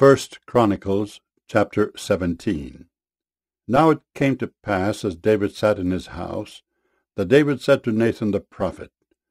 First Chronicles chapter 17. Now it came to pass, as David sat in his house, that David said to Nathan the prophet,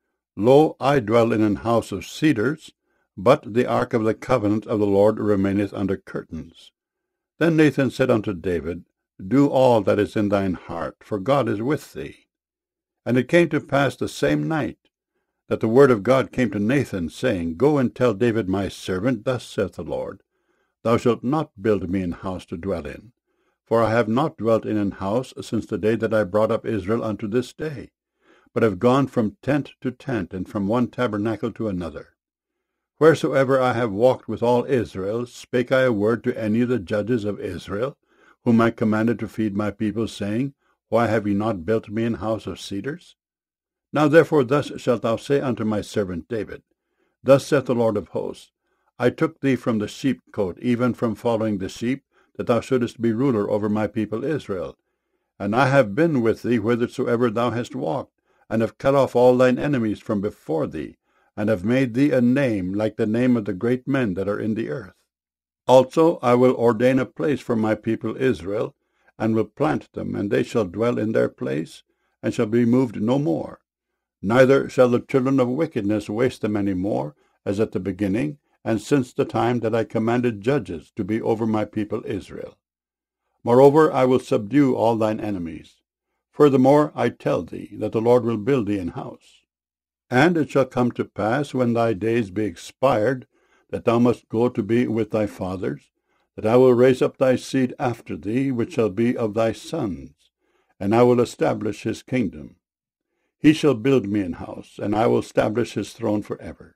Lo, I dwell in an house of cedars, but the ark of the covenant of the Lord remaineth under curtains. Then Nathan said unto David, Do all that is in thine heart, for God is with thee. And it came to pass the same night that the word of God came to Nathan, saying, Go and tell David my servant, Thus saith the Lord, Thou shalt not build me an house to dwell in. For I have not dwelt in an house since the day that I brought up Israel unto this day, but have gone from tent to tent, and from one tabernacle to another. Wheresoever I have walked with all Israel, spake I a word to any of the judges of Israel, whom I commanded to feed my people, saying, Why have ye not built me an house of cedars? Now therefore thus shalt thou say unto my servant David, Thus saith the Lord of hosts, I took thee from the sheepcote, even from following the sheep, that thou shouldest be ruler over my people Israel. And I have been with thee whithersoever thou hast walked, and have cut off all thine enemies from before thee, and have made thee a name like the name of the great men that are in the earth. Also I will ordain a place for my people Israel, and will plant them, and they shall dwell in their place, and shall be moved no more. Neither shall the children of wickedness waste them any more, as at the beginning, and since the time that I commanded judges to be over my people Israel. Moreover, I will subdue all thine enemies. Furthermore, I tell thee that the Lord will build thee an house. And it shall come to pass, when thy days be expired, that thou must go to be with thy fathers, that I will raise up thy seed after thee, which shall be of thy sons, and I will establish his kingdom. He shall build me an house, and I will establish his throne forever.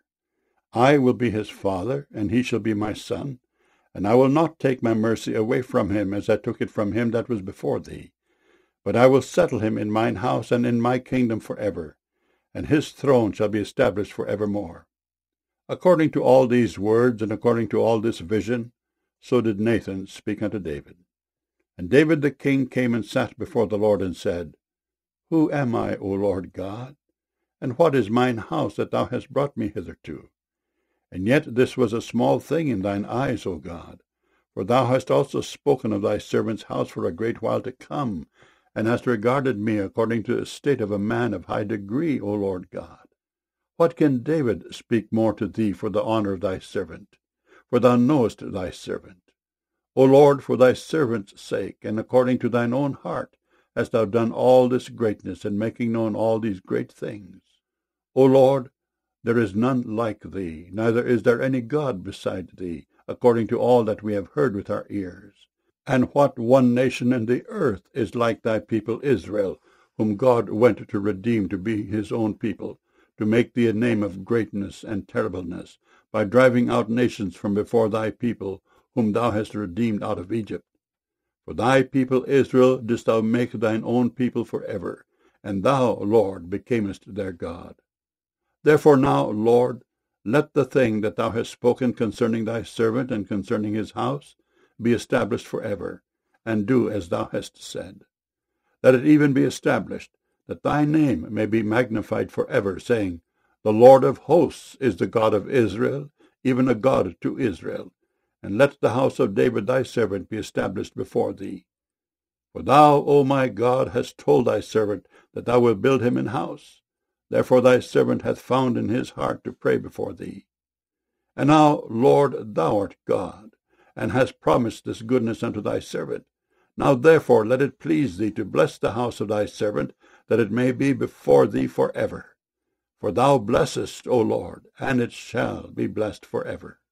I will be his father, and he shall be my son, and I will not take my mercy away from him, as I took it from him that was before thee. But I will settle him in mine house and in my kingdom forever, and his throne shall be established forevermore. According to all these words, and according to all this vision, so did Nathan speak unto David. And David the king came and sat before the Lord, and said, Who am I, O Lord God? And what is mine house that thou hast brought me hitherto? And yet this was a small thing in thine eyes, O God, for thou hast also spoken of thy servant's house for a great while to come, and hast regarded me according to the state of a man of high degree, O Lord God. What can David speak more to thee for the honor of thy servant? For thou knowest thy servant. O Lord, for thy servant's sake, and according to thine own heart, hast thou done all this greatness, and making known all these great things. O Lord, there is none like thee, neither is there any God beside thee, according to all that we have heard with our ears. And what one nation in the earth is like thy people Israel, whom God went to redeem to be his own people, to make thee a name of greatness and terribleness, by driving out nations from before thy people, whom thou hast redeemed out of Egypt? For thy people Israel didst thou make thine own people forever, and thou, Lord, becamest their God. Therefore now, Lord, let the thing that thou hast spoken concerning thy servant and concerning his house be established forever, and do as thou hast said. Let it even be established, that thy name may be magnified forever, saying, The Lord of hosts is the God of Israel, even a God to Israel. And let the house of David thy servant be established before thee. For thou, O my God, hast told thy servant that thou wilt build him an house. Therefore thy servant hath found in his heart to pray before thee. And now, Lord, thou art God, and hast promised this goodness unto thy servant. Now therefore let it please thee to bless the house of thy servant, that it may be before thee forever. For thou blessest, O Lord, and it shall be blessed forever.